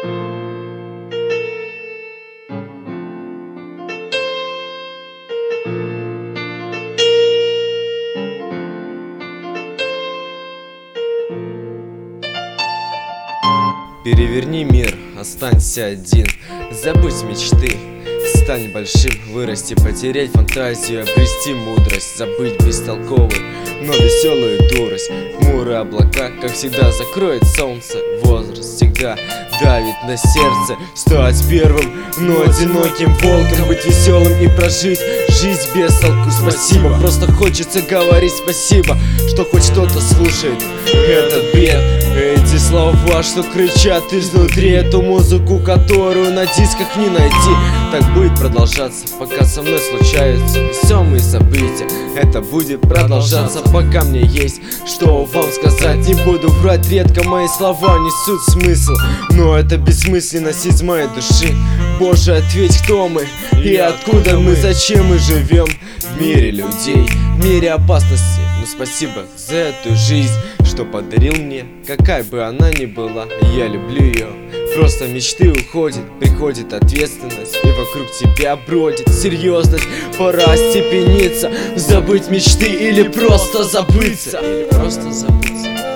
Переверни мир, останься один, забудь мечты, стань большим, вырасти, потерять фантазию, обрести мудрость, забыть бестолковую, но веселую дурость. Хмурые облака, как всегда, закроет солнце. Возраст всегда давит на сердце. Стать первым, но одиноким волком, быть веселым и прожить жизнь без толку. Спасибо, просто хочется говорить спасибо, что хоть кто-то слушает этот бред. Эти слова, что кричат изнутри, эту музыку, которую на дисках не найти. Так будет продолжаться, пока со мной случаются веселые события. Это будет продолжаться, пока мне есть что вам сказать. Не буду врать, редко мои слова несут смысл, но это бессмысленность из моей души. Боже, ответь, кто мы и откуда мы, зачем мы живем в мире людей, в мире опасности. Но спасибо за эту жизнь, что подарил мне, какая бы она ни была, я люблю ее. Просто мечты уходят, приходит ответственность, и вокруг тебя бродит серьезность. Пора остепениться, забыть мечты или просто забыться. Или просто забыться.